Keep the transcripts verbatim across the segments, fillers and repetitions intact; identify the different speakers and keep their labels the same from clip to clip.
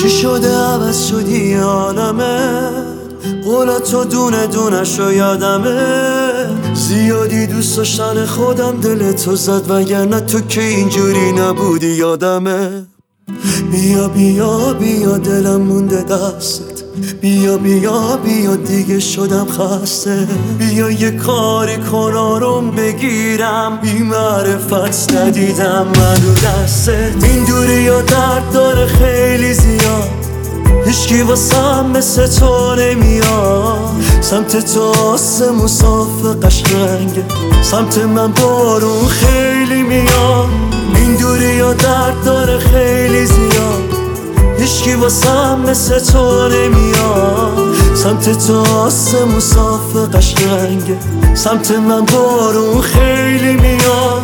Speaker 1: چی شده عوض شدی عالمت؟ قولاتو دونه دونه شو یادمه. زیادی دوست داشتن خودم دلتو زد، وگرنه تو که اینجوری نبودی یادمه. بیا بیا بیا دلم مونده دستت، بیا بیا بیا دیگه شدم خسته. بیا یه کاری کن آروم بگیرم، بی معرفت ندیدم من رو دستت. این دوری یا درد داره خیلی زیاد، هیچکی واسم مثل تو نمیاد. سمت تو آسمون صاف قشنگه، سمت من بارون خیلی میاد. این دوری یا درد داره خیلی زیاد، هیچکی واسم مثل تو نمیاد. سمت تو آسمون صاف قشنگه، سمت من بارون خیلی میاد.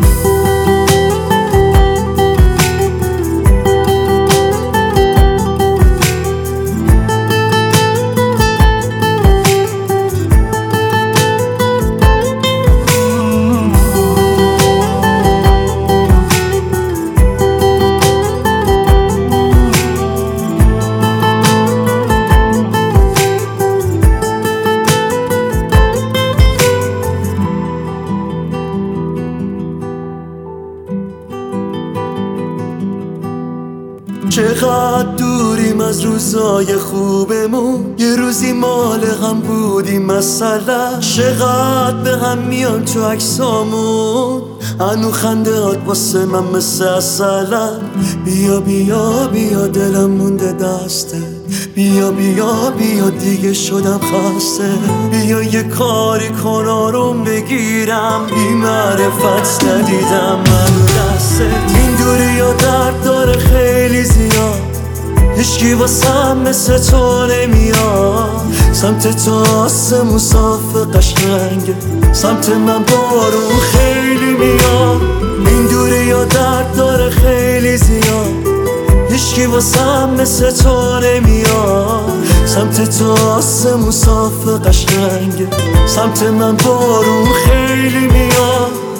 Speaker 1: چقدر دوریم از روزای خوبمون، یه روزی مال هم بودیم مثلا. چقدر به هم میان تو عکسامون، هنو خندهات واسه من مثل اصلا. بیا بیا بیا دلم مونده دسته، بیا بیا بیا دیگه شدم خسته. بیا یه کاری کن آروم بگیرم، بی معرفت ندیدم من رو دستت. این دوری یا درد داره خیلی زیاد، هیچکی واسم مثل تو نمیاد. سمت تو آسمون صاف قشنگه، سمت من بارون خیلی میاد. این دوری یا درد داره خیلی زیاد، هیچکی واسم مثل تو نمیاد. سمت تو آسمون صاف قشنگه، سمت من بارون خیلی میاد.